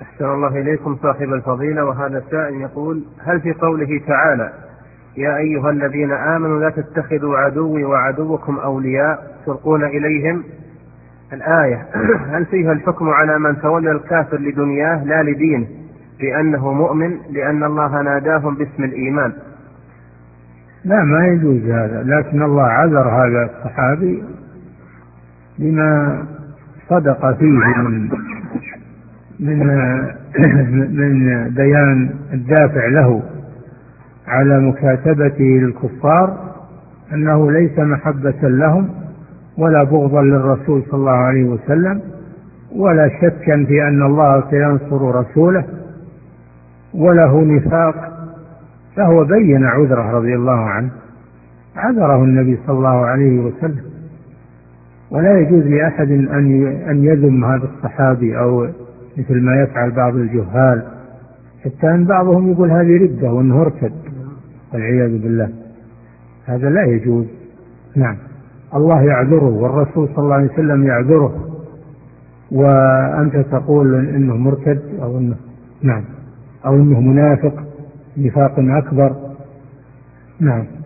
أحسن الله إليكم صاحب الفضيلة. وهذا سائل يقول: هل في قوله تعالى يا أيها الذين آمنوا لا تتخذوا عدوي وعدوكم أولياء تلقون إليهم الآية هل فيها الحكم على من تولى الكافر لدنياه لا لدينه بأنه مؤمن لأن الله ناداهم باسم الإيمان؟ لا، ما يجوز هذا، لكن الله عذر هذا الصحابي بما صدق فيه من من بيان الدافع له على مكاتبته للكفار، أنه ليس محبة لهم ولا بغضا للرسول صلى الله عليه وسلم ولا شكا في أن الله سينصر رسوله وله نفاق، فهو بين عذره رضي الله عنه، عذره النبي صلى الله عليه وسلم. ولا يجوز لأحد أن يذم هذا الصحابي أو مثل ما يفعل بعض الجهال، حتى أن بعضهم يقول هذه ردة وأنه ارتد والعياذ بالله، هذا لا يجوز. نعم، الله يعذره والرسول صلى الله عليه وسلم يعذره، وأنت تقول إنه مرتد أو إنه أو إنه منافق نفاق أكبر. نعم.